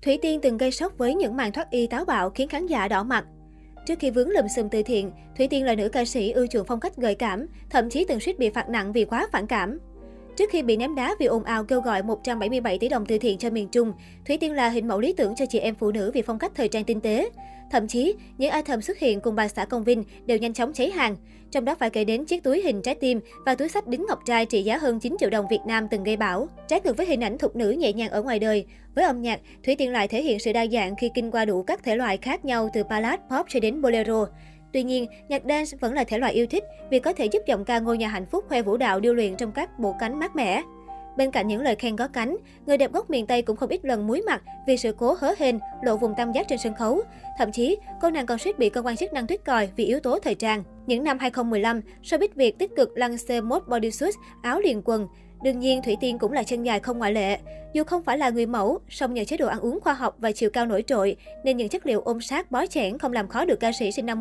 Thủy Tiên từng gây sốc với những màn thoát y táo bạo khiến khán giả đỏ mặt. Trước khi vướng lùm xùm từ thiện, Thủy Tiên là nữ ca sĩ ưa chuộng phong cách gợi cảm, thậm chí từng suýt bị phạt nặng vì quá phản cảm. Trước khi bị ném đá vì ồn ào kêu gọi 177 tỷ đồng từ thiện cho miền Trung, Thủy Tiên là hình mẫu lý tưởng cho chị em phụ nữ vì phong cách thời trang tinh tế. Thậm chí, những item xuất hiện cùng bà xã Công Vinh đều nhanh chóng cháy hàng. Trong đó phải kể đến chiếc túi hình trái tim và túi xách đính ngọc trai trị giá hơn 9 triệu đồng Việt Nam từng gây bão. Trái ngược với hình ảnh thục nữ nhẹ nhàng ở ngoài đời, với âm nhạc, Thủy Tiên lại thể hiện sự đa dạng khi kinh qua đủ các thể loại khác nhau từ ballad, pop cho đến bolero. Tuy nhiên, nhạc dance vẫn là thể loại yêu thích vì có thể giúp giọng ca ngôi nhà hạnh phúc khoe vũ đạo điêu luyện trong các bộ cánh mát mẻ. Bên cạnh những lời khen có cánh, người đẹp gốc miền Tây cũng không ít lần muối mặt vì sự cố hớ hênh, lộ vùng tam giác trên sân khấu. Thậm chí, cô nàng còn suýt bị cơ quan chức năng tuyết còi vì yếu tố thời trang. Những năm 2015, showbiz Việt tích cực lăn xê mốt bodysuit, áo liền quần. Đương nhiên, Thủy Tiên cũng là chân dài không ngoại lệ. Dù không phải là người mẫu, song nhờ chế độ ăn uống khoa học và chiều cao nổi trội, nên những chất liệu ôm sát bó chẽn không làm khó được ca sĩ sinh năm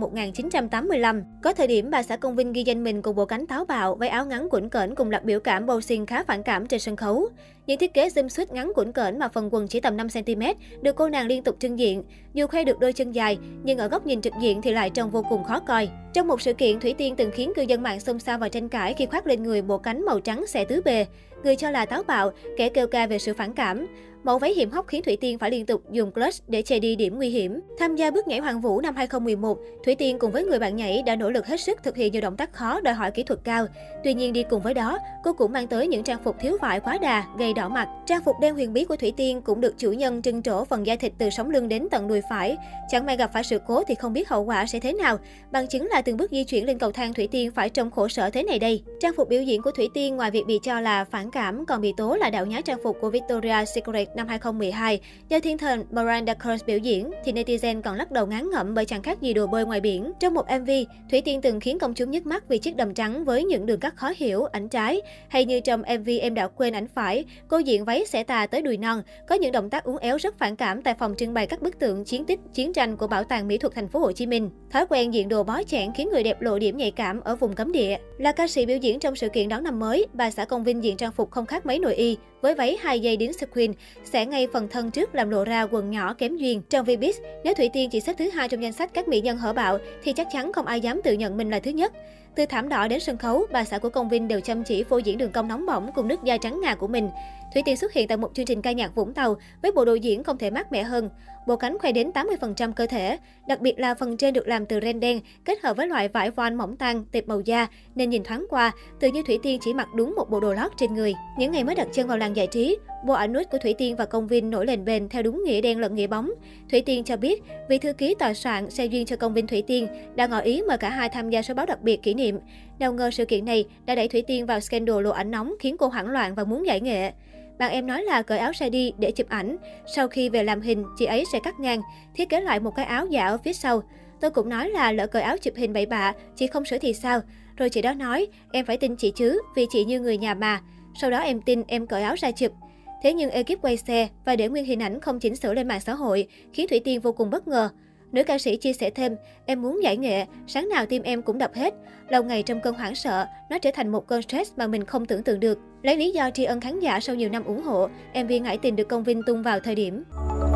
1985. Có thời điểm, bà xã Công Vinh ghi danh mình cùng bộ cánh táo bạo, váy áo ngắn quĩnh cỡn cùng loạt biểu cảm bầu xinh khá phản cảm trên sân khấu. Những thiết kế jumpsuit ngắn quĩnh cỡn mà phần quần chỉ tầm 5 cm được cô nàng liên tục trưng diện. Dù khoe được đôi chân dài, nhưng ở góc nhìn trực diện thì lại trông vô cùng khó coi. Trong một sự kiện, Thủy Tiên từng khiến cư dân mạng xôn xao và tranh cãi khi khoác lên người bộ cánh màu trắng xẻ tứ bề. Người cho là táo bạo, kẻ kêu ca về sự phản cảm. Mẫu váy hiểm hóc khiến Thủy Tiên phải liên tục dùng clutch để che đi điểm nguy hiểm. Tham gia bước nhảy Hoàng Vũ năm 2011, Thủy Tiên cùng với người bạn nhảy đã nỗ lực hết sức thực hiện nhiều động tác khó đòi hỏi kỹ thuật cao. Tuy nhiên đi cùng với đó, cô cũng mang tới những trang phục thiếu vải quá đà, gây đỏ mặt. Trang phục đen huyền bí của Thủy Tiên cũng được chủ nhân trưng trổ phần da thịt từ sống lưng đến tận đùi phải. Chẳng may gặp phải sự cố thì không biết hậu quả sẽ thế nào. Bằng chứng là từng bước di chuyển lên cầu thang Thủy Tiên phải trông khổ sở thế này đây. Trang phục biểu diễn của Thủy Tiên ngoài việc bị cho là phản cảm, còn bị tố là đạo nhái trang phục của Victoria's Secret năm 2012 do thiên thần Miranda Kerr biểu diễn, thì netizen còn lắc đầu ngán ngẩm bởi chẳng khác gì đồ bơi ngoài biển. Trong một MV, Thủy Tiên từng khiến công chúng nhức mắt vì chiếc đầm trắng với những đường cắt khó hiểu, ảnh trái. Hay như trong MV Em đã quên ảnh phải, cô diện váy xẻ tà tới đùi non, có những động tác uốn éo rất phản cảm tại phòng trưng bày các bức tượng chiến tích, chiến tranh của Bảo tàng Mỹ thuật Thành phố Hồ Chí Minh. Thói quen diện đồ bó chẽn khiến người đẹp lộ điểm nhạy cảm ở vùng cấm địa. Là ca sĩ biểu diễn trong sự kiện đón năm mới, bà xã Công Vinh diện trang phục không khác mấy nội y, với váy 2 dây đính sequin, xẻ ngay phần thân trước làm lộ ra quần nhỏ kém duyên. Trong Vbiz, nếu Thủy Tiên chỉ xếp thứ 2 trong danh sách các mỹ nhân hở bạo thì chắc chắn không ai dám tự nhận mình là thứ nhất. Từ thảm đỏ đến sân khấu, bà xã của Công Vinh đều chăm chỉ phô diễn đường cong nóng bỏng cùng nước da trắng ngà của mình. Thủy Tiên xuất hiện tại một chương trình ca nhạc Vũng Tàu với bộ đồ diễn không thể mát mẻ hơn. Bộ cánh khoe đến 80% cơ thể, đặc biệt là phần trên được làm từ ren đen kết hợp với loại vải voan mỏng tang, tệp màu da nên nhìn thoáng qua, tự như Thủy Tiên chỉ mặc đúng một bộ đồ lót trên người. Những ngày mới đặt chân vào làng giải trí, bộ ảnh nude của Thủy Tiên và Công Vinh nổi lên bền theo đúng nghĩa đen lẫn nghĩa bóng. Thủy Tiên cho biết, vị thư ký tòa soạn xe duyên cho Công Vinh Thủy Tiên đã ngỏ ý mời cả hai tham gia số báo đặc biệt kỷ niệm. Nào ngờ sự kiện này đã đẩy Thủy Tiên vào scandal lộ ảnh nóng khiến cô hoảng loạn và muốn giải nghệ. Bạn em nói là cởi áo ra đi để chụp ảnh. Sau khi về làm hình, chị ấy sẽ cắt ngang, thiết kế lại một cái áo giả ở phía sau. Tôi cũng nói là lỡ cởi áo chụp hình bậy bạ, chị không sửa thì sao? Rồi chị đó nói, em phải tin chị chứ, vì chị như người nhà mà. Sau đó em tin, em cởi áo ra chụp. Thế nhưng ekip quay xe và để nguyên hình ảnh không chỉnh sửa lên mạng xã hội, khiến Thủy Tiên vô cùng bất ngờ. Nữ ca sĩ chia sẻ thêm, em muốn giải nghệ, sáng nào tim em cũng đập hết. Lâu ngày trong cơn hoảng sợ, nó trở thành một cơn stress mà mình không tưởng tượng được. Lấy lý do tri ân khán giả sau nhiều năm ủng hộ, MV Ngải Tình được Công Vinh tung vào thời điểm